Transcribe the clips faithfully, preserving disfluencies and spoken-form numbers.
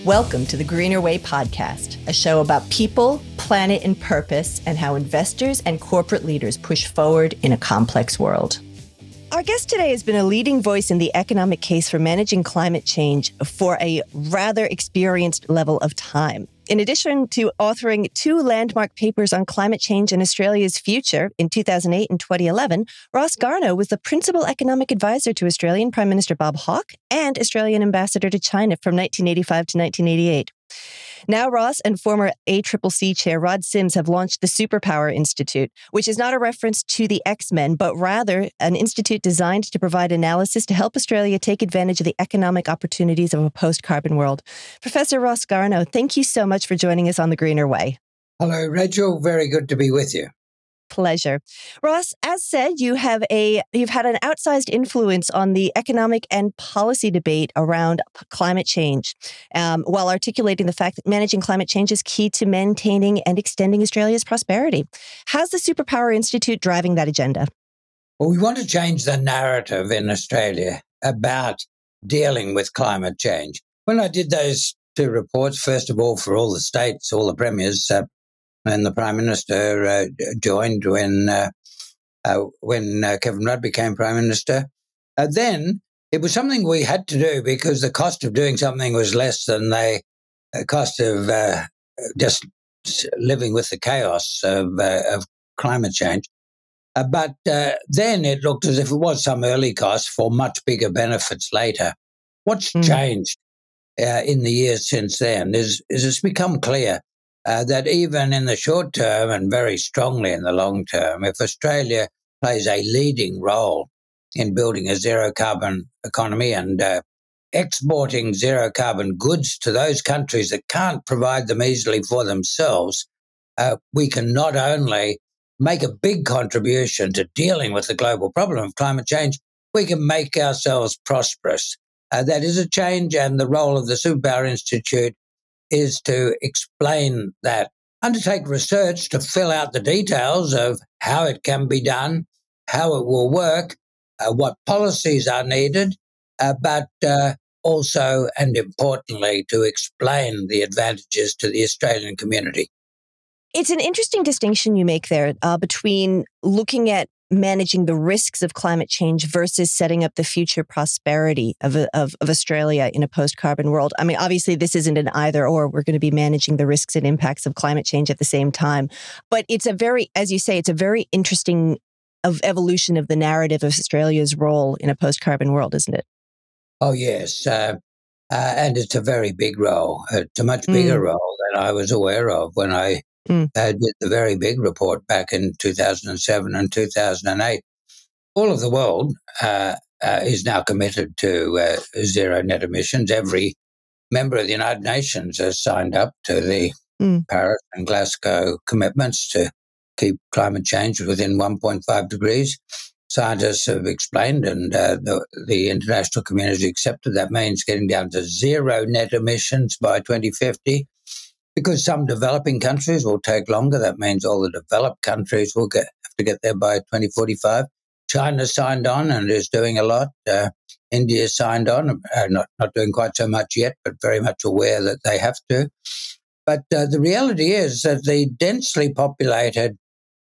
Welcome to the Greener Way podcast, a show about people, planet, and purpose, and how investors and corporate leaders push forward in a complex world. Our guest today has been a leading voice in the economic case for managing climate change for a rather experienced level of time. In addition to authoring two landmark papers on climate change and Australia's future in two thousand eight and twenty eleven, Ross Garnaut was the principal economic advisor to Australian Prime Minister Bob Hawke and Australian ambassador to China from nineteen eighty-five to nineteen eighty-eight. Now, Ross and former A C C C chair Rod Sims have launched the Superpower Institute, which is not a reference to the X-Men, but rather an institute designed to provide analysis to help Australia take advantage of the economic opportunities of a post-carbon world. Professor Ross Garnaut, thank you so much for joining us on The Greener Way. Hello, Rachel. Very good to be with you. Pleasure. Ross, as said, you have a you've had an outsized influence on the economic and policy debate around p- climate change, um, while articulating the fact that managing climate change is key to maintaining and extending Australia's prosperity. How's the Superpower Institute driving that agenda? Well, we want to change the narrative in Australia about dealing with climate change. When I did those two reports, first of all, for all the states, all the premiers, uh, and the Prime Minister uh, joined when uh, uh, when uh, Kevin Rudd became Prime Minister. Uh, then it was something we had to do because the cost of doing something was less than the uh, cost of uh, just living with the chaos of, uh, of climate change. Uh, but uh, then it looked as if it was some early cost for much bigger benefits later. What's mm. changed uh, in the years since then is, is it's become clear Uh, that even in the short term and very strongly in the long term, if Australia plays a leading role in building a zero carbon economy and uh, exporting zero carbon goods to those countries that can't provide them easily for themselves, uh, we can not only make a big contribution to dealing with the global problem of climate change, we can make ourselves prosperous. Uh, that is a change, and the role of the Superpower Institute is to explain that, undertake research to fill out the details of how it can be done, how it will work, uh, what policies are needed, uh, but uh, also and importantly to explain the advantages to the Australian community. It's an interesting distinction you make there uh, between looking at managing the risks of climate change versus setting up the future prosperity of, of, of Australia in a post-carbon world. I mean, obviously, this isn't an either or. We're going to be managing the risks and impacts of climate change at the same time. But it's a very, as you say, it's a very interesting of evolution of the narrative of Australia's role in a post-carbon world, isn't it? Oh, yes. Uh, uh, and it's a very big role. It's a much bigger mm. role than I was aware of when I Mm. Uh, did the very big report back in two thousand seven and two thousand eight. All of the world uh, uh, is now committed to uh, zero net emissions. Every member of the United Nations has signed up to the mm. Paris and Glasgow commitments to keep climate change within one point five degrees. Scientists have explained, and uh, the, the international community accepted that means getting down to zero net emissions by twenty fifty. Because some developing countries will take longer, that means all the developed countries will get, have to get there by twenty forty-five. China signed on and is doing a lot. Uh, India signed on, uh, not, not doing quite so much yet, but very much aware that they have to. But uh, the reality is that the densely populated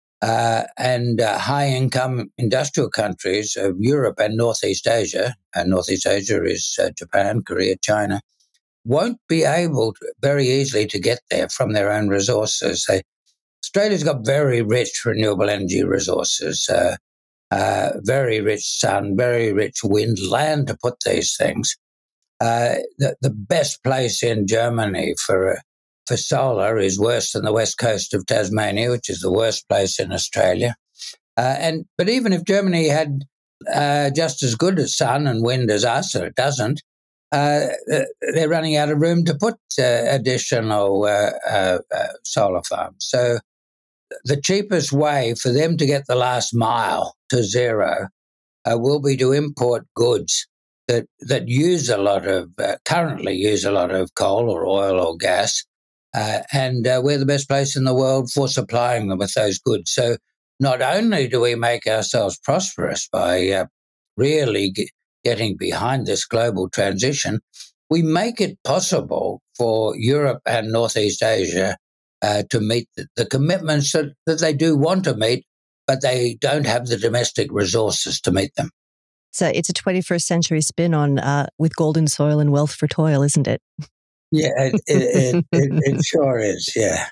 uh, and uh, high-income industrial countries of Europe and Northeast Asia, and Northeast Asia is uh, Japan, Korea, China, won't be able to, very easily to get there from their own resources. They, Australia's got very rich renewable energy resources, uh, uh, very rich sun, very rich wind, land to put these things. Uh, the, the best place in Germany for uh, for solar is worse than the west coast of Tasmania, which is the worst place in Australia. Uh, and but even if Germany had uh, just as good as sun and wind as us, or it doesn't, Uh, they're running out of room to put uh, additional uh, uh, uh, solar farms. So the cheapest way for them to get the last mile to zero uh, will be to import goods that, that use a lot of, uh, currently use a lot of coal or oil or gas, uh, and uh, we're the best place in the world for supplying them with those goods. So not only do we make ourselves prosperous by uh, really g- getting behind this global transition, we make it possible for Europe and Northeast Asia uh, to meet the, the commitments that, that they do want to meet, but they don't have the domestic resources to meet them. So it's a twenty-first century spin on uh, with golden soil and wealth for toil, isn't it? Yeah, it, it, it, it, it sure is, yeah.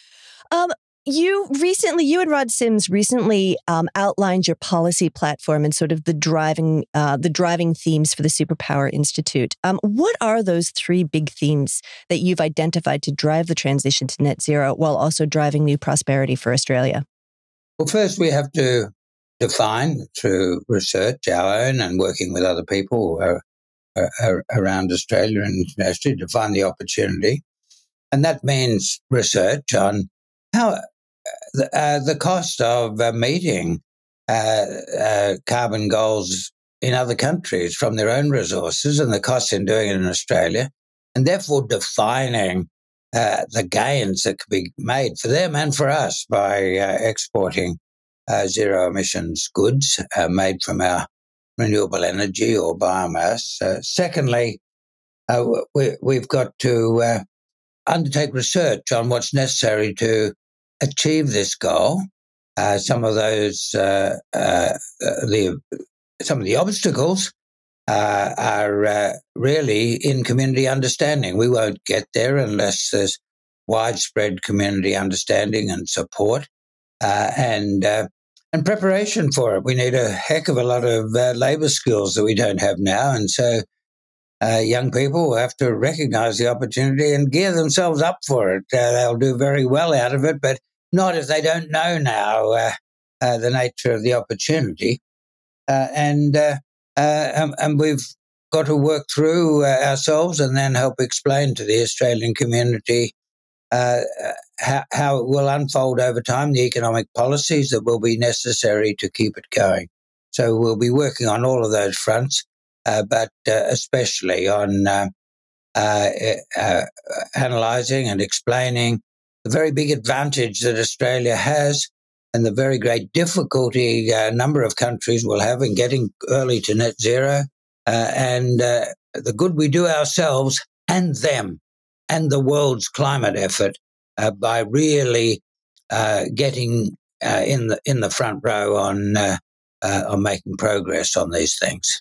Um, you recently, you and Rod Sims recently um, outlined your policy platform and sort of the driving, uh, the driving themes for the Superpower Institute. Um, what are those three big themes that you've identified to drive the transition to net zero while also driving new prosperity for Australia? Well, first we have to define through research, our own and working with other people uh, uh, around Australia and internationally, define the opportunity. And that means research on how the, uh, the cost of uh, meeting uh, uh, carbon goals in other countries from their own resources and the costs in doing it in Australia, and therefore defining uh, the gains that could be made for them and for us by uh, exporting uh, zero emissions goods uh, made from our renewable energy or biomass. Uh, secondly, uh, we, we've got to uh, undertake research on what's necessary to achieve this goal. Uh, some of those, uh, uh, the some of the obstacles uh, are uh, really in community understanding. We won't get there unless there's widespread community understanding and support uh, and uh, and preparation for it. We need a heck of a lot of uh, labour skills that we don't have now, and so uh, young people have to recognise the opportunity and gear themselves up for it. Uh, they'll do very well out of it, but not if they don't know now uh, uh, the nature of the opportunity. Uh, and, uh, uh, and and we've got to work through uh, ourselves and then help explain to the Australian community uh, how, how it will unfold over time, the economic policies that will be necessary to keep it going. So we'll be working on all of those fronts, uh, but uh, especially on uh, uh, uh, analysing and explaining the very big advantage that Australia has and the very great difficulty a number of countries will have in getting early to net zero, uh, and uh, the good we do ourselves and them and the world's climate effort uh, by really uh, getting uh, in the in the front row on uh, uh, on making progress on these things.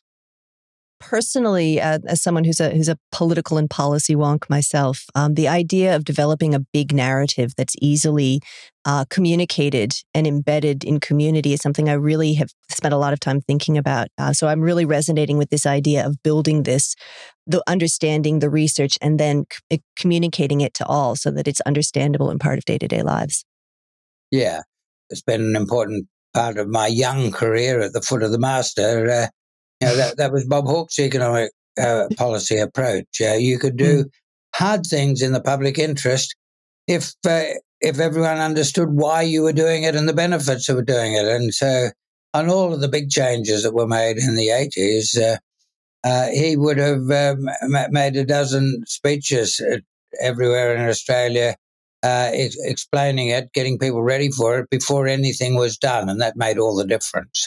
Personally, uh, as someone who's a who's a political and policy wonk myself, um, the idea of developing a big narrative that's easily uh, communicated and embedded in community is something I really have spent a lot of time thinking about. Uh, so I'm really resonating with this idea of building this, the understanding, the research, and then c- communicating it to all so that it's understandable and part of day-to-day lives. Yeah, it's been an important part of my young career at the foot of the master. Uh, You know, that, that was Bob Hawke's economic uh, policy approach. Uh, you could do mm. hard things in the public interest if uh, if everyone understood why you were doing it and the benefits of doing it. And so on all of the big changes that were made in the eighties, uh, uh, he would have um, made a dozen speeches everywhere in Australia uh, ex- explaining it, getting people ready for it before anything was done. And that made all the difference.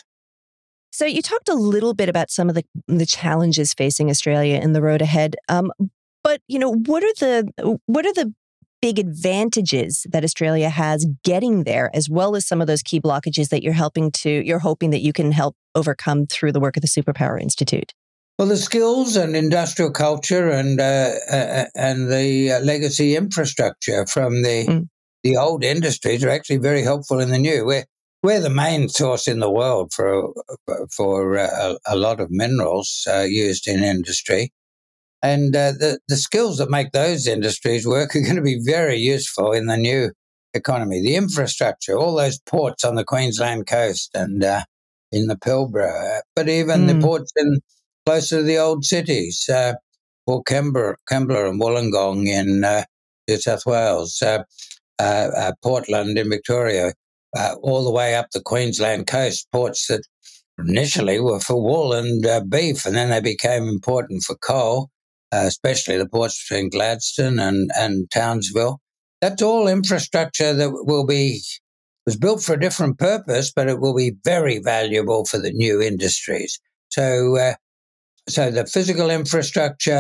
So you talked a little bit about some of the the challenges facing Australia in the road ahead, um, but you know, what are the what are the big advantages that Australia has getting there, as well as some of those key blockages that you're helping to you're hoping that you can help overcome through the work of the Superpower Institute? Well, the skills and industrial culture and uh, uh, and the uh, legacy infrastructure from the mm. the old industries are actually very helpful in the new. We're We're the main source in the world for for uh, a lot of minerals uh, used in industry, and uh, the the skills that make those industries work are going to be very useful in the new economy. The infrastructure, all those ports on the Queensland coast and uh, in the Pilbara, but even mm. the ports in closer to the old cities, uh, Port Kembla, Kembla and Wollongong in uh, New South Wales, uh, uh, uh, Portland in Victoria. Uh, all the way up the Queensland coast, ports that initially were for wool and uh, beef, and then they became important for coal, uh, especially the ports between Gladstone and, and Townsville. That's all infrastructure that will be, was built for a different purpose, but it will be very valuable for the new industries. So, uh, so the physical infrastructure,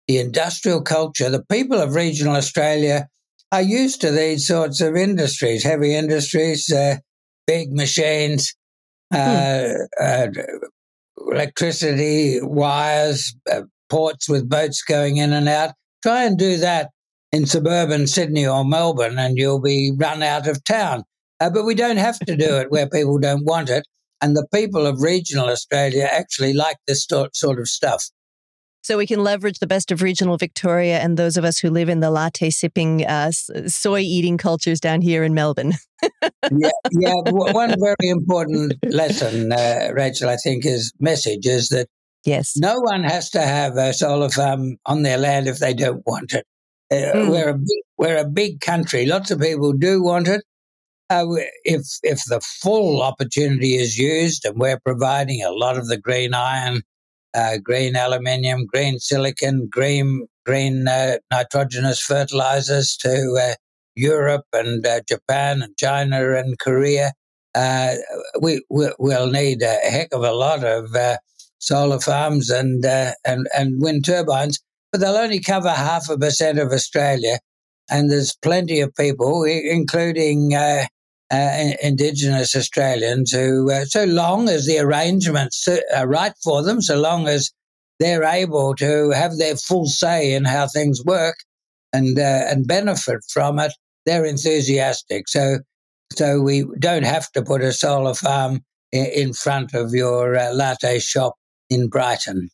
the industrial culture. The people of regional Australia are used to these sorts of industries, heavy industries, uh, big machines, uh, hmm. uh, electricity, wires, uh, ports with boats going in and out. Try and do that in suburban Sydney or Melbourne and you'll be run out of town. Uh, but we don't have to do it where people don't want it. And the people of regional Australia actually like this sort of stuff. So we can leverage the best of regional Victoria and those of us who live in the latte sipping, uh, soy eating cultures down here in Melbourne. yeah, yeah. One very important lesson, uh, Rachel, I think, is message is that yes, no one has to have a solar farm on their land if they don't want it. Uh, mm. We're a big, we're a big country. Lots of people do want it. Uh, if if the full opportunity is used, and we're providing a lot of the green iron, uh, green aluminium, green silicon, green green uh, nitrogenous fertilizers to uh, Europe and uh, Japan and China and Korea, uh, we, we will need a heck of a lot of uh, solar farms and uh, and and wind turbines, but they'll only cover half a percent of Australia, and there's plenty of people, including uh, uh, Indigenous Australians, who, uh, so long as the arrangements are right for them, so long as they're able to have their full say in how things work and uh, and benefit from it, they're enthusiastic. So, so we don't have to put a solar farm in, in front of your uh, latte shop in Brighton.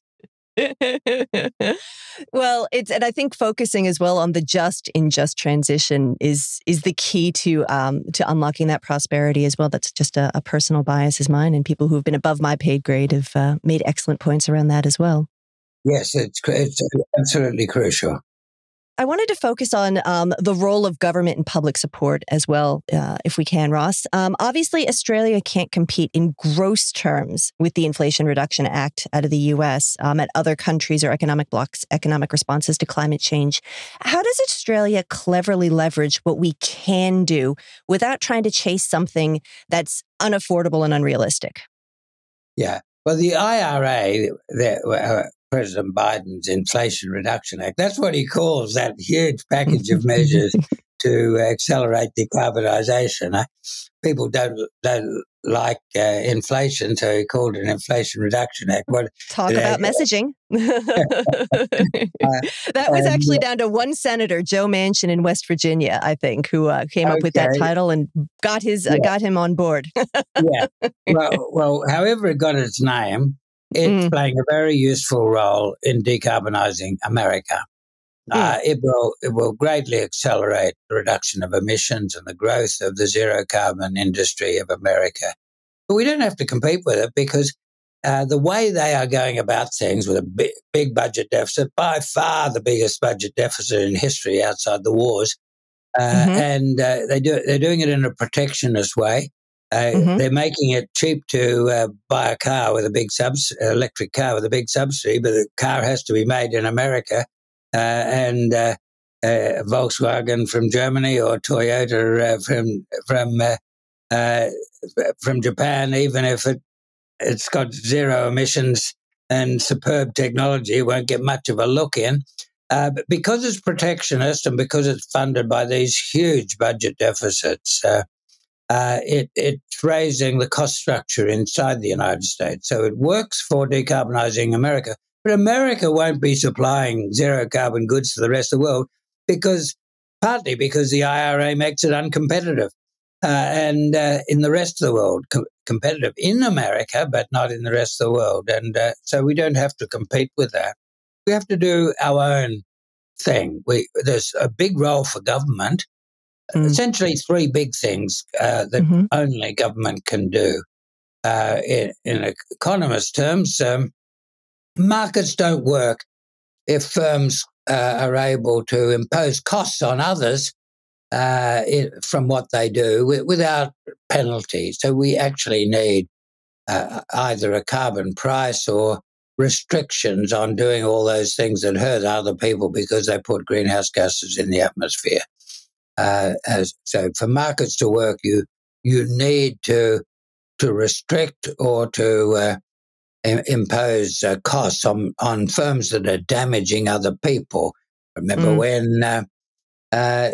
Well, it's and I think focusing as well on the just in just transition is is the key to um, to unlocking that prosperity as well. That's just a, a personal bias is mine, and people who have been above my paid grade have uh, made excellent points around that as well. Yes, it's it's absolutely crucial. I wanted to focus on um, the role of government and public support as well, uh, if we can, Ross. Um, obviously, Australia can't compete in gross terms with the Inflation Reduction Act out of the U S um, and other countries or economic blocs, economic responses to climate change. How does Australia cleverly leverage what we can do without trying to chase something that's unaffordable and unrealistic? Yeah. Well, the I R A, the, uh, President Biden's Inflation Reduction Act, that's what he calls that huge package of measures to accelerate decarbonisation. Uh, people don't don't like uh, inflation, so he called it an Inflation Reduction Act. What, Talk uh, about messaging. That was actually down to one senator, Joe Manchin in West Virginia, I think, who uh, came okay. up with that title and got his yeah. uh, got him on board. yeah. Well, well, however it got its name, it's mm. playing a very useful role in decarbonising America. Mm. Uh, it will it will greatly accelerate the reduction of emissions and the growth of the zero carbon industry of America. But we don't have to compete with it because uh, the way they are going about things with a big, big budget deficit, by far the biggest budget deficit in history outside the wars, uh, mm-hmm. and uh, they do they're doing it in a protectionist way. Uh, mm-hmm. They're making it cheap to uh, buy a car with a big subs, electric car with a big subsidy, but the car has to be made in America. Uh, and uh, uh, Volkswagen from Germany or Toyota uh, from from uh, uh, from Japan, even if it it's got zero emissions and superb technology, it won't get much of a look in. Uh, but because it's protectionist and because it's funded by these huge budget deficits, uh, uh, it, it's raising the cost structure inside the United States. So it works for decarbonising America. But America won't be supplying zero carbon goods to the rest of the world because partly because the I R A makes it uncompetitive. Uh, and uh, in the rest of the world, co- competitive in America, but not in the rest of the world. And uh, so we don't have to compete with that. We have to do our own thing. We, there's a big role for government, mm. essentially three big things uh, that mm-hmm. only government can do. Uh, in, in economist terms, um, markets don't work if firms uh, are able to impose costs on others uh, it, from what they do w- without penalty. So we actually need uh, either a carbon price or restrictions on doing all those things that hurt other people because they put greenhouse gases in the atmosphere. Uh, as, so for markets to work, you you need to to restrict or to uh, impose uh, costs on, on firms that are damaging other people. Remember mm. when uh, uh,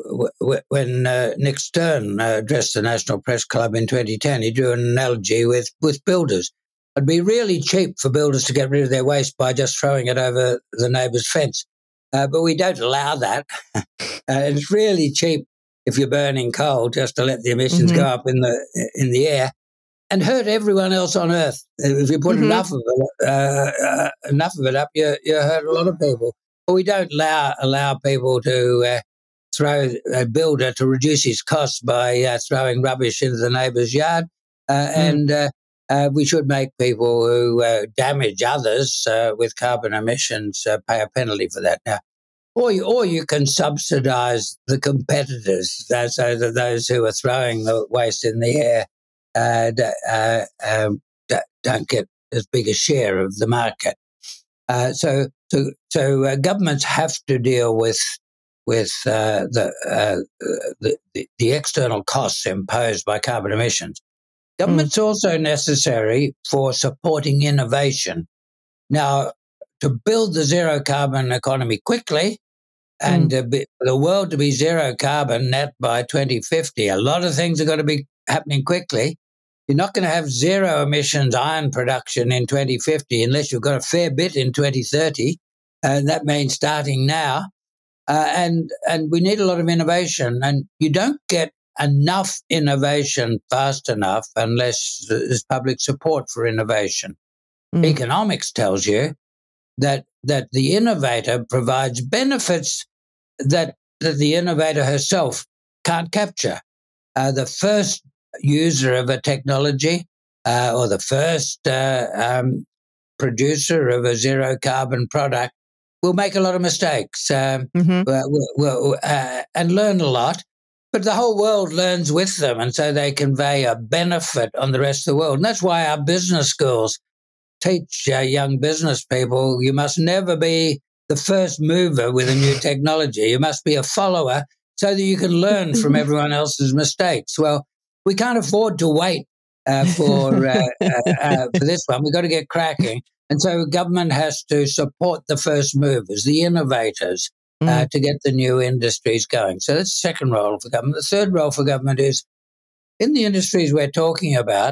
w- when uh, Nick Stern uh, addressed the National Press Club in twenty ten, he drew an analogy with, with builders. It'd be really cheap for builders to get rid of their waste by just throwing it over the neighbour's fence. Uh, but we don't allow that. uh, it's really cheap if you're burning coal just to let the emissions mm-hmm. go up in the in the air and hurt everyone else on Earth. If you put mm-hmm. enough of it, uh, uh, enough of it up, you you hurt a lot of people. But we don't allow allow people to uh, throw a builder to reduce his costs by uh, throwing rubbish into the neighbour's yard, uh, mm. and uh, uh, we should make people who uh, damage others uh, with carbon emissions uh, pay a penalty for that. Now, or you, or you can subsidise the competitors uh, so that those who are throwing the waste in the air uh, uh, um, don't get as big a share of the market. Uh, so, so, so uh, governments have to deal with with uh, the, uh, the the external costs imposed by carbon emissions. Government's mm. also necessary for supporting innovation. Now, to build the zero carbon economy quickly and mm. be, for the world to be zero carbon net by twenty fifty, a lot of things are going to be happening quickly. You're not going to have zero emissions iron production in twenty fifty unless you've got a fair bit in twenty thirty, and that means starting now. Uh, and and we need a lot of innovation, and you don't get enough innovation fast enough unless there's public support for innovation. Mm. Economics tells you that that the innovator provides benefits that, that the innovator herself can't capture. Uh, the first user of a technology uh, or the first uh, um, producer of a zero carbon product will make a lot of mistakes um, mm-hmm. will, will, uh, and learn a lot, but the whole world learns with them, and so they convey a benefit on the rest of the world. And that's why our business schools teach uh, young business people, you must never be the first mover with a new technology. You must be a follower so that you can learn from everyone else's mistakes. Well, we can't afford to wait uh, for, uh, uh, uh, for this one. We've got to get cracking. And so government has to support the first movers, the innovators, mm. uh, to get the new industries going. So that's the second role for government. The third role for government is in the industries we're talking about,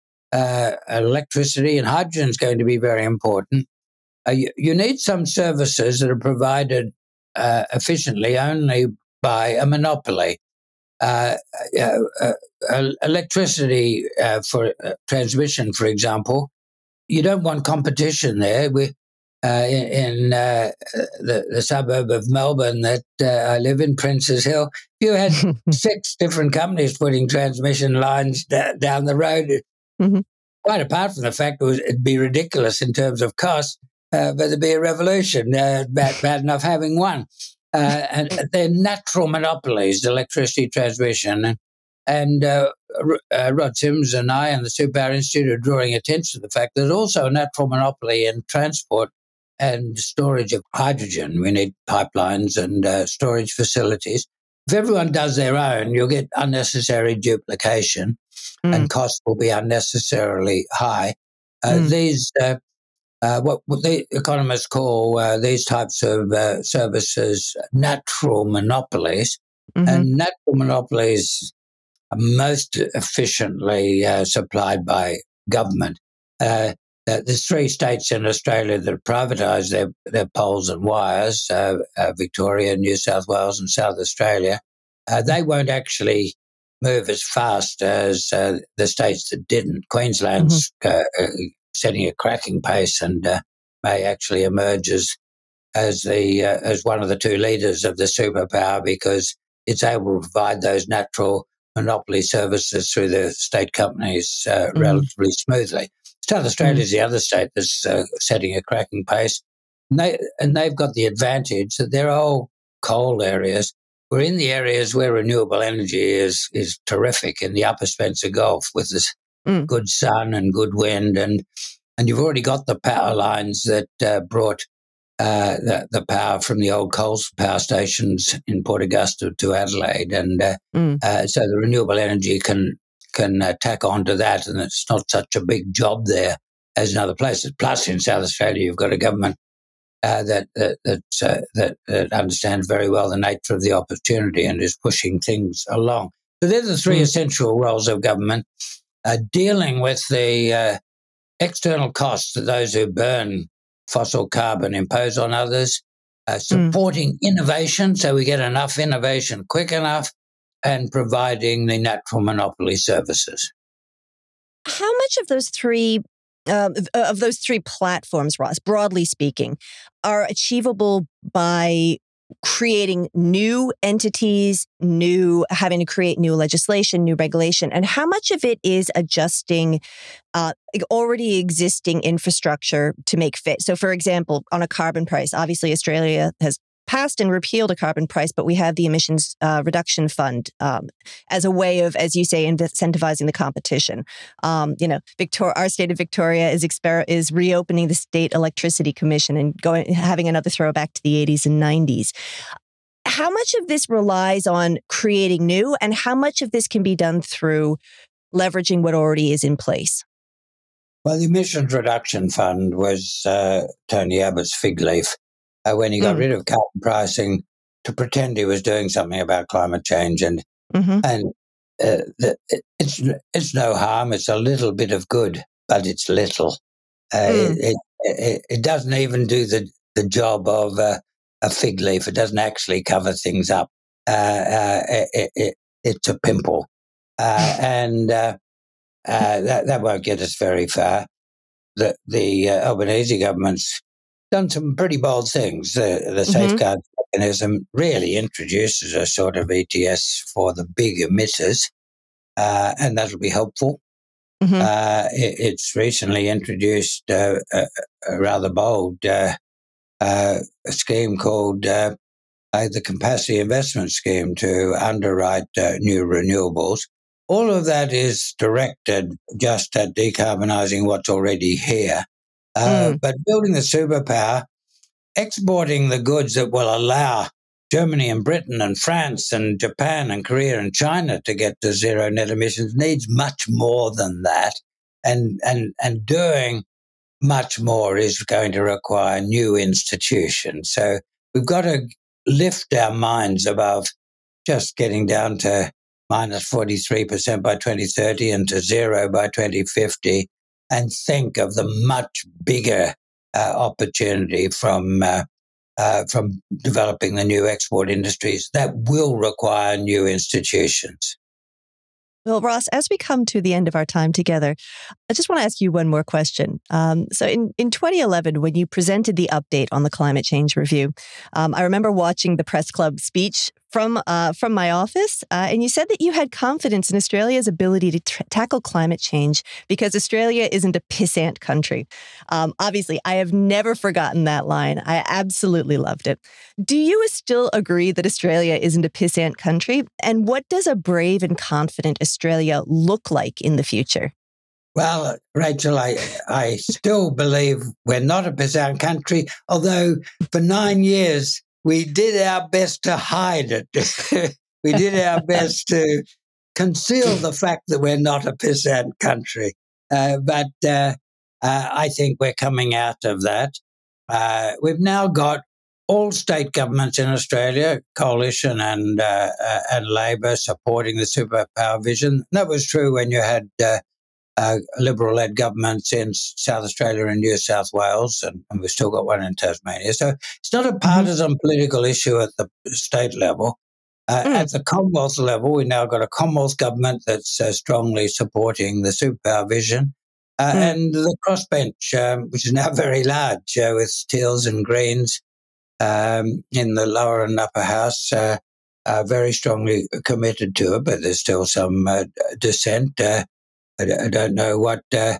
uh, electricity and hydrogen is going to be very important. Uh, you, you need some services that are provided uh, efficiently only by a monopoly. Uh, uh, uh, uh, electricity uh, for uh, transmission, for example, you don't want competition there. We, uh, in in uh, the, the suburb of Melbourne that uh, I live in, Princes Hill, you had six different companies putting transmission lines da- down the road. Mm-hmm. Quite apart from the fact it was, it'd be ridiculous in terms of cost, uh, but there'd be a revolution. Uh, bad, bad enough having one. Uh, and they're natural monopolies, electricity transmission. And, and uh, uh, Rod Sims and I and the Superpower Institute are drawing attention to the fact there's also a natural monopoly in transport and storage of hydrogen. We need pipelines and uh, storage facilities. If everyone does their own, you'll get unnecessary duplication mm. and costs will be unnecessarily high. Uh, mm. These uh, Uh, what, what the economists call uh, these types of uh, services natural monopolies. Mm-hmm. And natural monopolies are most efficiently uh, supplied by government. Uh, there's three states in Australia that have privatised their, their poles and wires, uh, uh, Victoria, New South Wales and South Australia. Uh, they won't actually move as fast as uh, the states that didn't. Queensland's mm-hmm. uh, setting a cracking pace and uh, may actually emerge as as the uh, as one of the two leaders of the superpower because it's able to provide those natural monopoly services through the state companies uh, mm. relatively smoothly. South Australia is mm. the other state that's uh, setting a cracking pace, and, they, and they've got the advantage that they're all coal areas. We're in the areas where renewable energy is is terrific in the Upper Spencer Gulf with this mm. good sun and good wind, and and you've already got the power lines that uh, brought uh, the, the power from the old coal power stations in Port Augusta to Adelaide, and uh, mm. uh, so the renewable energy can can uh, tack onto that, and it's not such a big job there as in other places. Plus, in South Australia, you've got a government uh, that that that, uh, that that understands very well the nature of the opportunity and is pushing things along. So they're the three mm. essential roles of government: uh, dealing with the uh, external costs that those who burn fossil carbon impose on others, uh, supporting mm. innovation so we get enough innovation quick enough, and providing the natural monopoly services. How much of those three um, of those three platforms, Ross, broadly speaking, are achievable by creating new entities, new having to create new legislation, new regulation, and how much of it is adjusting uh, already existing infrastructure to make fit? So, for example, on a carbon price, obviously Australia has passed and repealed a carbon price, but we have the emissions uh, reduction fund um, as a way of, as you say, incentivizing the competition. Um, you know, Victor- our state of Victoria is exper- is reopening the State Electricity Commission and going having another throwback to the eighties and nineties. How much of this relies on creating new, and how much of this can be done through leveraging what already is in place? Well, the emissions reduction fund was uh, Tony Abbott's fig leaf. Uh, when he got mm. rid of carbon pricing to pretend he was doing something about climate change. And mm-hmm. and uh, the, it's it's no harm. It's a little bit of good, but it's little. Uh, mm. it, it it doesn't even do the, the job of uh, a fig leaf. It doesn't actually cover things up. Uh, uh, it, it, it's a pimple. Uh, and uh, uh, that, that won't get us very far. The, the uh, Albanese government's done some pretty bold things. The, the mm-hmm. safeguard mechanism really introduces a sort of E T S for the big emitters, uh, and that'll be helpful. Mm-hmm. Uh, it, it's recently introduced uh, a, a rather bold uh, uh, a scheme called uh, uh, the Capacity Investment Scheme to underwrite uh, new renewables. All of that is directed just at decarbonising what's already here. Uh, mm. But building the superpower, exporting the goods that will allow Germany and Britain and France and Japan and Korea and China to get to zero net emissions needs much more than that. And, and, and doing much more is going to require new institutions. So we've got to lift our minds above just getting down to minus forty-three percent by twenty thirty and to zero by twenty fifty. And think of the much bigger uh, opportunity from uh, uh, from developing the new export industries that will require new institutions. Well, Ross, as we come to the end of our time together, I just want to ask you one more question. Um, so in, in twenty eleven, when you presented the update on the climate change review, um, I remember watching the press club speech from uh, from my office, uh, and you said that you had confidence in Australia's ability to tr- tackle climate change because Australia isn't a pissant country. Um, obviously, I have never forgotten that line. I absolutely loved it. Do you still agree that Australia isn't a pissant country? And what does a brave and confident Australia look like in the future? Well, Rachel, I, I still believe we're not a pissant country, although for nine years we did our best to hide it. We did our best to conceal the fact that we're not a pissant country. Uh, but uh, uh, I think we're coming out of that. Uh, we've now got all state governments in Australia, coalition and uh, uh, and Labor, supporting the superpower vision. That was true when you had uh, uh, Liberal-led governments in South Australia and New South Wales, and, and we've still got one in Tasmania. So it's not a partisan mm-hmm. political issue at the state level. Uh, mm. At the Commonwealth level, we've now got a Commonwealth government that's uh, strongly supporting the superpower vision. Uh, mm. And the crossbench, um, which is now very large, uh, with Teals and Greens um, in the lower and upper house, uh, are very strongly committed to it, but there's still some uh, dissent. Uh, I don't know what uh,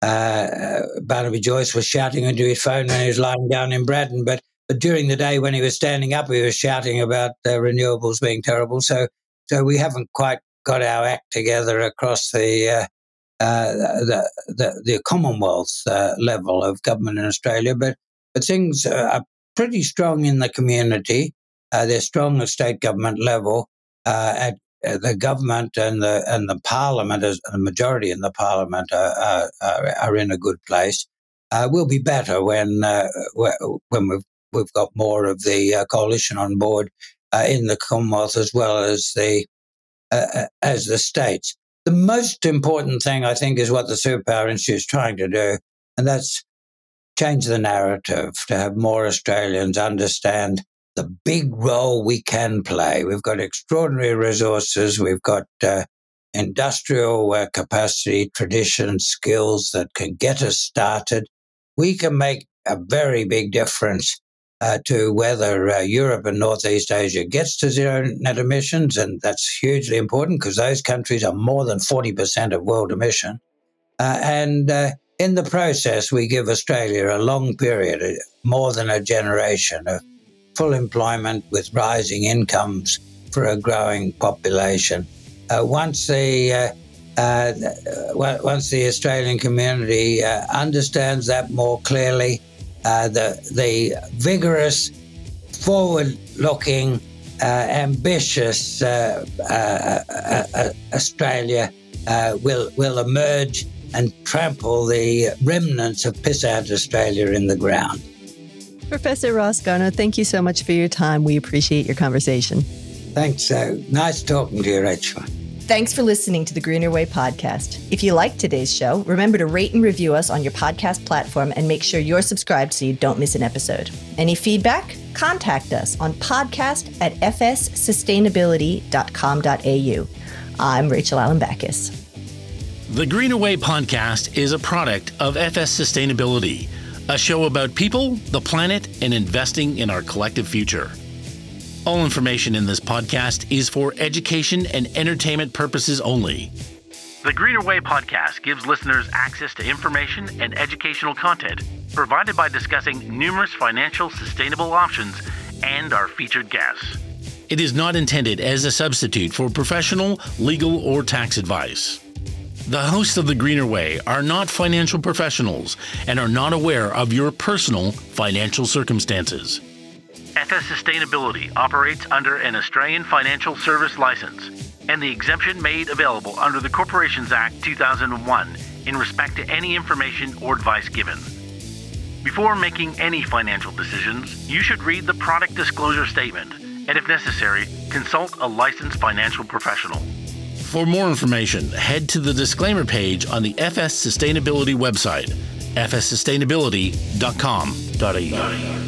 uh, Barnaby Joyce was shouting into his phone when he was lying down in Braddon, but, but during the day when he was standing up, he was shouting about uh, renewables being terrible. So, so we haven't quite got our act together across the uh, uh, the, the the Commonwealth uh, level of government in Australia, but but things are pretty strong in the community. Uh, they're strong at state government level. Uh, at the government and the and the parliament, as the majority in the parliament, are are, are in a good place. Uh, we'll be better when uh, when we've we've got more of the uh, coalition on board uh, in the Commonwealth as well as the uh, as the states. The most important thing, I think, is what the Superpower Institute is trying to do, and that's change the narrative to have more Australians understand the big role we can play. We've got extraordinary resources. We've got uh, industrial uh, capacity, tradition, skills that can get us started. We can make a very big difference uh, to whether uh, Europe and Northeast Asia gets to zero net emissions, and that's hugely important because those countries are more than forty percent of world emission. Uh, and uh, in the process, we give Australia a long period, more than a generation, of full employment with rising incomes for a growing population. Uh, once the uh, uh, once the Australian community uh, understands that more clearly, uh, the the vigorous, forward-looking, uh, ambitious uh, uh, uh, Australia uh, will will emerge and trample the remnants of pissant Australia in the ground. Professor Ross Garnaut, thank you so much for your time. We appreciate your conversation. Thanks. Uh, nice talking to you, Rachel. Thanks for listening to the Greener Way podcast. If you liked today's show, remember to rate and review us on your podcast platform and make sure you're subscribed so you don't miss an episode. Any feedback? Contact us on podcast at f s sustainability dot com dot a u. I'm Rachel Allen Backus. The Greener Way podcast is a product of F S Sustainability, a show about people, the planet, and investing in our collective future. All information in this podcast is for education and entertainment purposes only. The Greener Way podcast gives listeners access to information and educational content provided by discussing numerous financial sustainable options and our featured guests. It is not intended as a substitute for professional, legal, or tax advice. The hosts of The Greener Way are not financial professionals and are not aware of your personal financial circumstances. F S Sustainability operates under an Australian Financial Service License and the exemption made available under the Corporations Act two thousand one in respect to any information or advice given. Before making any financial decisions, you should read the product disclosure statement and, if necessary, consult a licensed financial professional. For more information, head to the disclaimer page on the F S Sustainability website, f s sustainability dot com dot a u.